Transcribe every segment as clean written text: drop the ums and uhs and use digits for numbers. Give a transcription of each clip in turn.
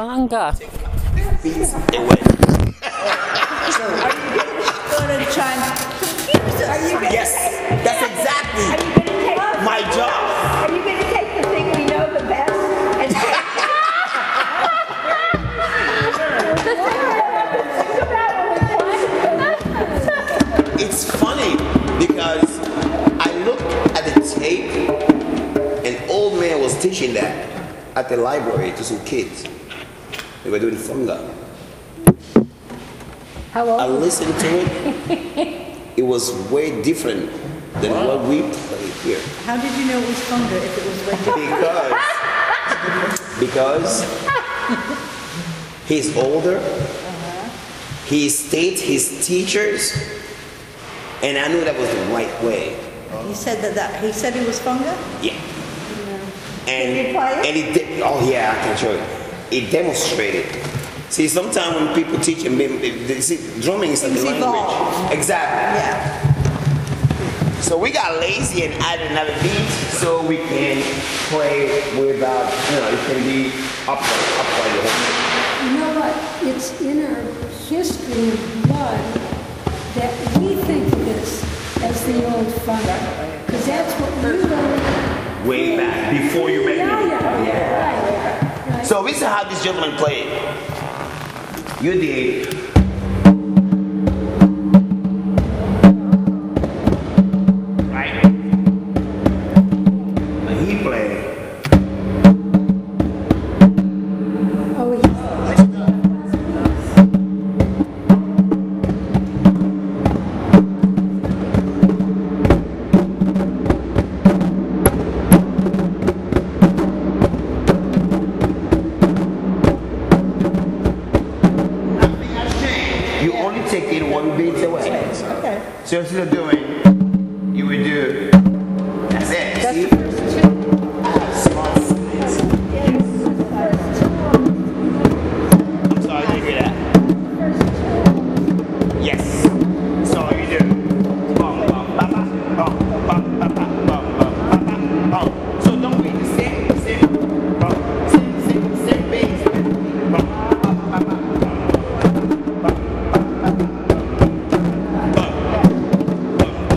Fanga. Beats away. So are you going to try and confuse us? Are you going Yes, that's exactly Are you going to take my job. Are you going to take the thing we know the best and think about what we It's funny because I looked at the tape, an old man was teaching that at the library to some kids. They were doing funga. How I old? listened to it. It was way different than what we play here. How did you know it was funga if it was way Because he's older, he states his teachers, and I knew that was the right way. He said he said it was funga? Yeah. Can you play it? And oh yeah, I can show you. It demonstrated. See, sometimes when people teach and see, drumming is like a Things language. evolve. Exactly. Yeah. So we got lazy and added another beat so we can play without, it can be upright. You know what? It's in our history of blood that we think of this as the old funk. Because that's what we learned. Way back, before you met me. Yeah. Right. So this is how this gentleman played. You did. Right? And he played. Oh, Nothing has changed. You only take it one beat away. Okay. So instead of doing, you would do, that's it. That's See? the first two. I'm sorry, I didn't hear that. Yes. So you do. Bum, bum, ba, ba, bum, bum, ba, ba, bum, bum, ba, ba, bum. So don't wait. The same, bum, same bass. Bum, bum, ba, ba, bum, bum, ba, ba, bum, bum, bum,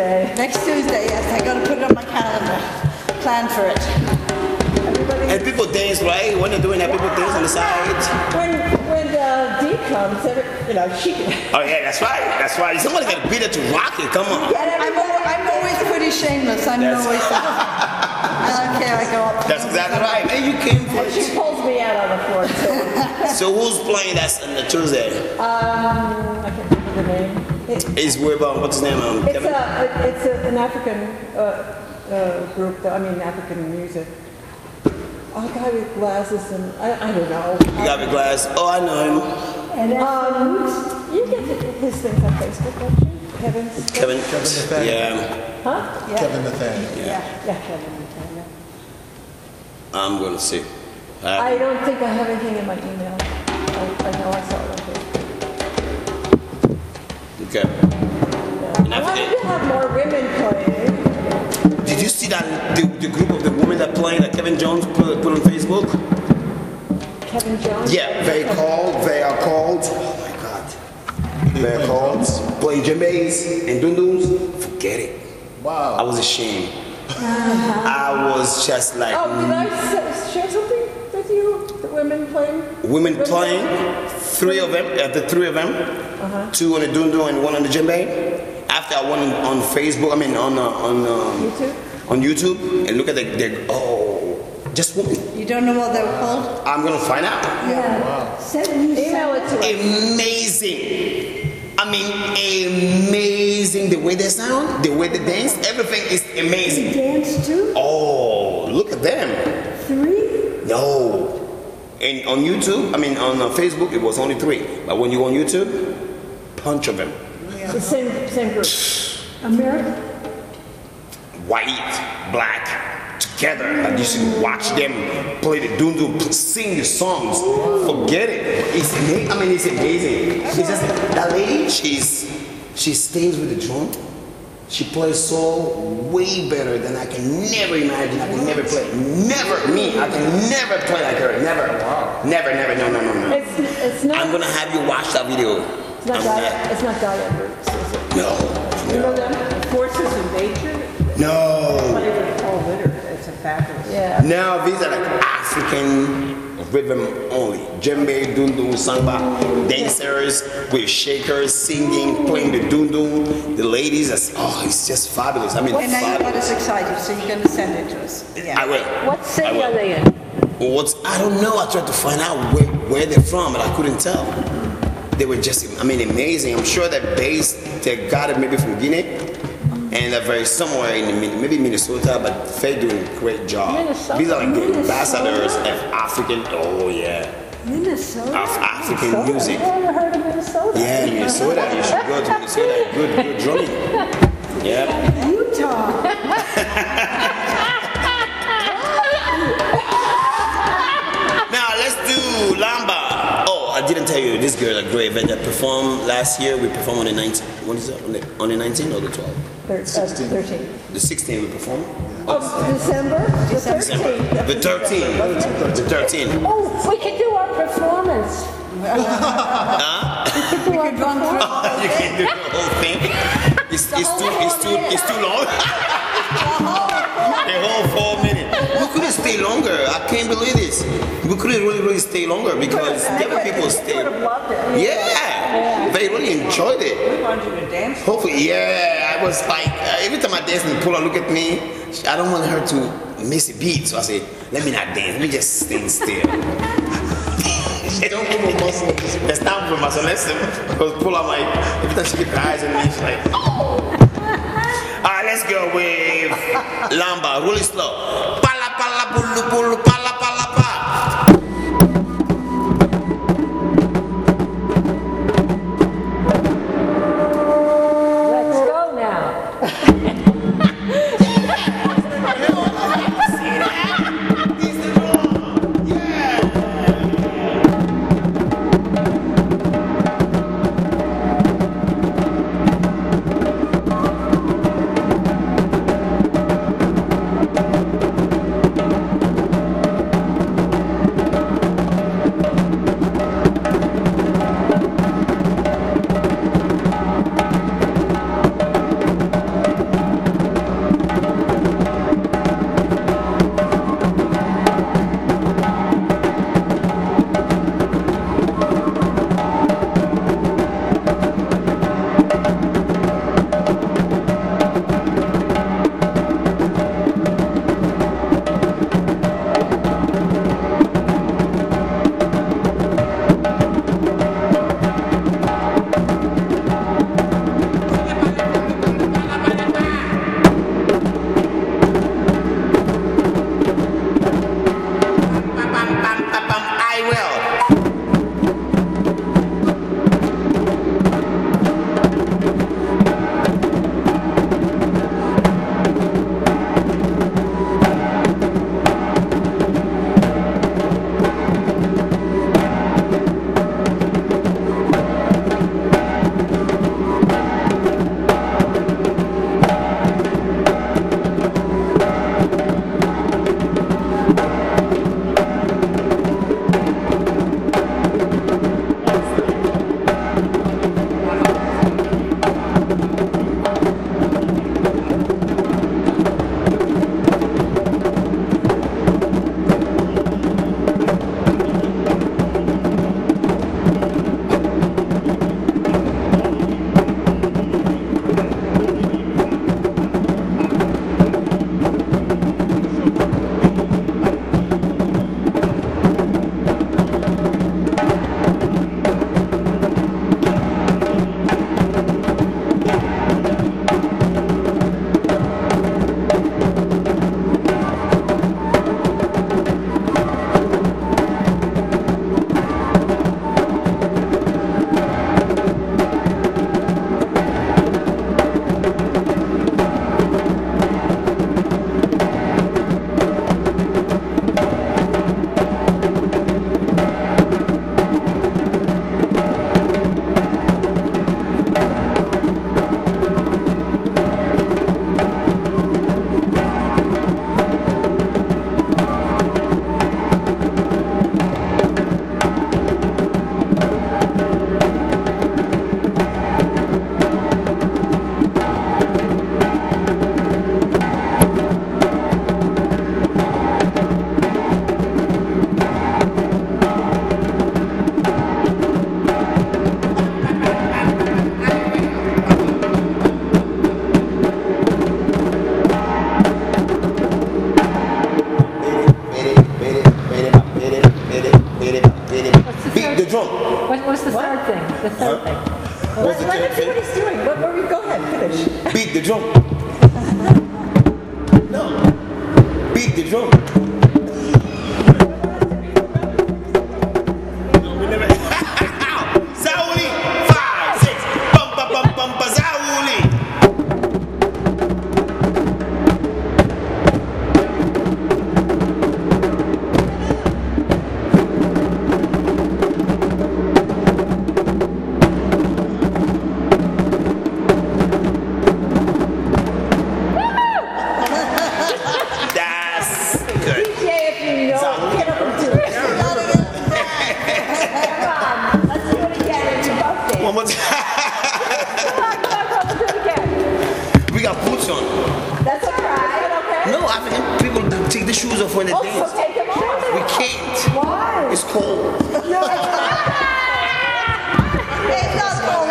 Tuesday. Next Tuesday, yes. I gotta put it on my calendar. Plan for it. Everybody, And people dance, right? When they're doing that, people dance on the side. when Dee comes, she can Oh yeah, that's right. That's right. Somebody got to be there to rock it. Come on. get everybody. I'm always pretty shameless. I'm That's- always. I don't care. I go up. That's exactly right. And you came for And she it. pulls me out on the floor too. So who's playing that on the Tuesday? I can't remember the name. Is with what's his name? Kevin. It's an African group. I mean, African music. A guy with glasses and I don't know. You got the glass. Oh, I know him. And that's You get his things on Facebook, don't you? Kevin's. Kevin. Nathaniel. Yeah. Huh? Yeah. Kevin Nathaniel. Yeah, Kevin. Nathaniel. I'm gonna see. I don't think I have anything in my email. I know I saw it on Facebook. Okay. I wanted to have more women playing. Did you see that the group of the women that playing that Kevin Jones put on Facebook? Kevin Jones. Yeah. They are called. Oh my God. They're called. Playing djembes and dundums. Forget it. I Wow. was ashamed. I was just like Oh, did I share something with you? The women playing? women playing. Three of them, the three of them. Two on the dundu and one on the djembe. After I went on Facebook, I mean on YouTube? on YouTube and look at just women. You don't know what they were called? I'm gonna find out. yeah. Email it to us. Amazing. I mean, amazing the way they sound, the way they dance, everything is amazing. Dance too? Oh, look at them. 3? No. And on YouTube, I mean on Facebook, it was only 3. But when you go on YouTube, bunch of them. The same group. America? White, black, together. And you should watch them play the dundu, sing the songs. Forget it. It's amazing. I mean, it's amazing. It's just that lady. She stays with the drum. She plays so way better than I can never imagine. I can never play. Never me. I can never play like her. Never. Never. No. It's not. I'm gonna have you watch that video. It's not Gaia. It's not Gaia groups, is it? No. You know them? Forces of nature, No. what is it called? It's a fabulous. Yeah. Now these are like African rhythm only. Djembe, dundu, samba, dancers with shakers, singing, playing the dundu. The ladies, it's just fabulous. I mean, And now you got fabulous. us excited, so you're gonna send it to us. I will. What city I will. are they in? I don't know. I tried to find out where they're from, but I couldn't tell. They were just, amazing. I'm sure they're based, they got it maybe from Guinea, and they're very somewhere in maybe Minnesota, but they're doing a great job. Minnesota? These are like the Minnesota? ambassadors of African, oh yeah, Minnesota? of African music. Have you ever heard of Minnesota? Yeah, Minnesota, you should go to Minnesota. Good drumming. Yeah. Utah? Now let's do Lamba. Oh, I didn't tell you, this girl, a great event that performed last year. We performed on the 19th. What is it? On the 19th or the 12th? 13. The 16th we performed. Oh, December? The 13th. The 13th. The 13th. Oh, we could do our performance. Huh? We could do our performance. You can't do the whole thing. It's too long. The whole 4 minutes. We couldn't stay longer. I can't believe this. We couldn't really stay longer because the other people We would stayed. have loved it. Yeah. They really enjoyed it. We want you to dance. Hopefully, yeah. I was like, every time I dance and Paula look at me, I don't want her to miss a beat. So I say, let me not dance. Let me just stand still. Don't move a muscle. It's not for myself. Because Paula, like, every time she gets her eyes on me, she's like, oh. All right, let's go with Lamba, really slow. Pala pala bulu bulu pala pala pa. Let's go now. No. Beat the drum. No, we never. Zauli. 5, 6. Bumpa bum bumpa Zauli. That's good. Yeah, if you know, Zauli. get up and do it. Come on, let's do it again. It's your birthday. One more time. Come on, do it again. We got boots on. That's all right. No, African people take the shoes off when they Also, dance. take them off. We can't. Why? It's cold. It's not cold.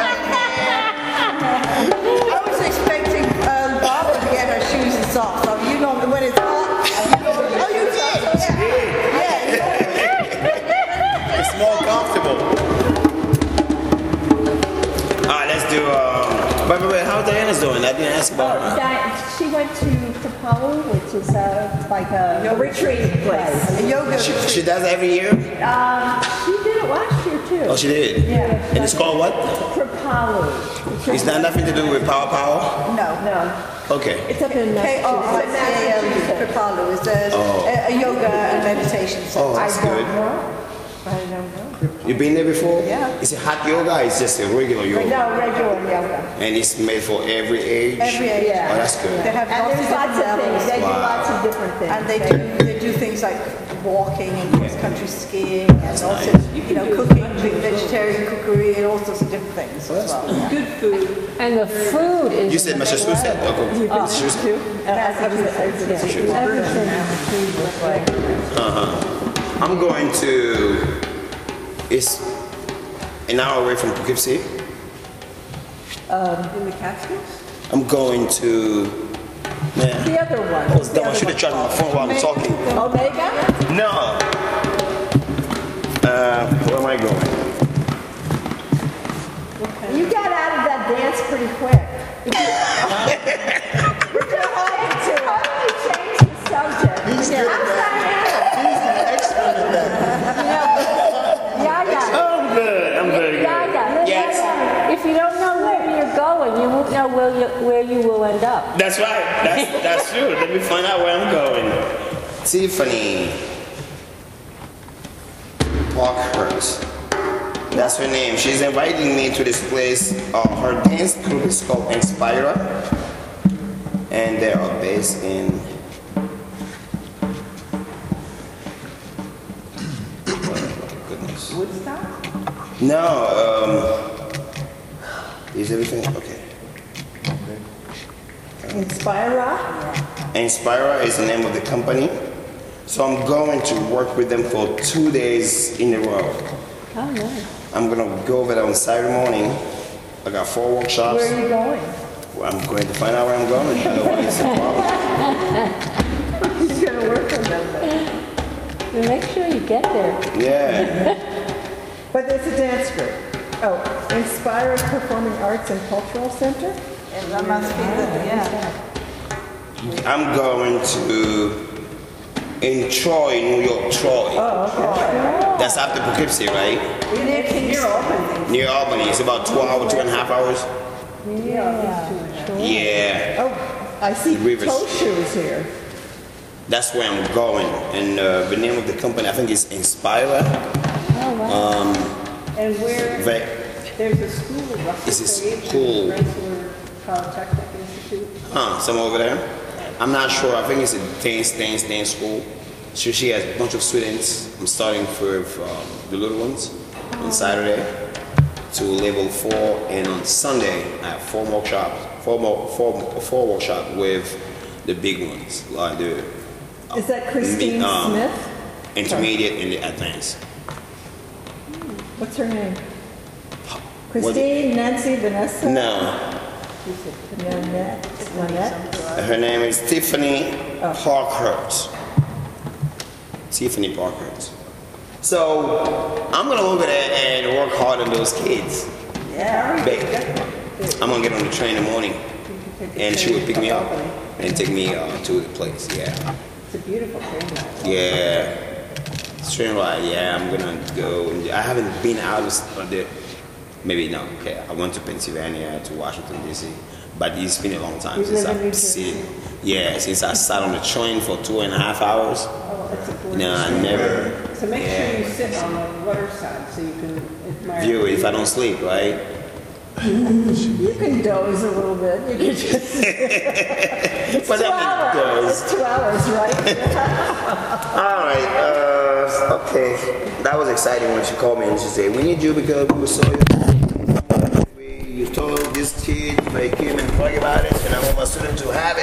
I was expecting Barbara to get her shoes and socks off. You know when it's hot. Oh, you did? Yeah. It's more comfortable. Alright, let's do wait, how Diana's doing? I didn't ask about her. She went to Kapalo, which is like a retreat place. A yoga. She does it every year? She did it last year too. Oh, she did? Yeah. And it's called what? Kapalo. It's not nothing to do with power? No. Okay. It's up in K-R-I-C-A-L, Kripalu is a yoga and meditation center. Oh, that's good. I don't know. You been there before? Yeah. Is it hot yoga or it's just a regular yoga? No, regular yoga. And it's made for every age? Every age. Yeah. Oh, that's They good. have And there's lots of things. They do Wow. lots of different things. And they do things like walking and cross-country skiing and also, cooking, vegetarian cookery and all sorts of different things as well. Good food. And the food is. You said Massachusetts? Okay. Massachusetts? Everything. I'm going to, it's an hour away from Poughkeepsie. In the Catskills? I'm going to, man, The other one. I was dumb. I should have charged my phone while I'm talking. Omega? No. Where am I going? You got out of that dance pretty quick. You totally changed the subject. He's good at that. He's an expert at that. Yeah. I'm good. I'm very good. Yes. If you don't know where you're going, you won't know where you will end up. That's right. That's true. Let me find out where I'm going. Tiffany Parkhurst. That's her name. She's inviting me to this place. Her dance group is called Inspira. And they are based in oh, goodness. Woodstock? No, is everything okay? Inspira? Inspira is the name of the company. So I'm going to work with them for 2 days in a row. Oh, nice. I'm gonna go over there on Saturday morning. I got 4 workshops. Where are you going? Well, I'm going to find out where I'm going. Otherwise, it's a problem. He's gonna work on them. Well, make sure you get there. Yeah. But it's a dance group. Oh, Inspira Performing Arts and Cultural Center? And that must be the, yeah. I'm going to in Troy, New York, Troy. Oh, okay. That's after Poughkeepsie, right? Near Kingston. Near Albany. It's about 2 hours, 2.5 hours. Yeah. Oh, I see Rivers. toe shoes here. That's where I'm going. And the name of the company, I think, is Inspira. And where, there's a school, Russell This is Creation, cool. Rensselaer Polytechnic Institute. Somewhere over there. I'm not sure. I think it's a dance school. So she has a bunch of students. I'm starting for the little ones on Saturday to level 4, and on Sunday I have 4 workshops. Four workshops with the big ones, like the Is that Christine Smith? intermediate and the advanced. What's her name? Christine, Nancy, Vanessa? No, Nanette? her name is Tiffany Parkhurst. Tiffany Parkhurst. So I'm gonna go over there and work hard on those kids. Yeah. I'm gonna get on the train in the morning. and she would pick me up and take me to the place. Yeah. It's a beautiful train ride. Yeah. Train ride. Yeah, I'm gonna go. I haven't been out of the. Maybe no. Okay, I went to Pennsylvania, to Washington D.C., but it's been a long time You since live in New I've Jersey? seen. Yeah, since I sat on the train for 2.5 hours. Oh, that's a gorgeous No, I train. never. So make yeah. sure you sit on the rudder side so you can admire. View it if I don't sleep, right? You can doze a little bit. You can just. It's But 2 that hours. does. It's 2 hours, right? All right. Okay. That was exciting when she called me and she said, "We need you because we saw you. You told this kid, they came and talk about it, and I want my student to have it."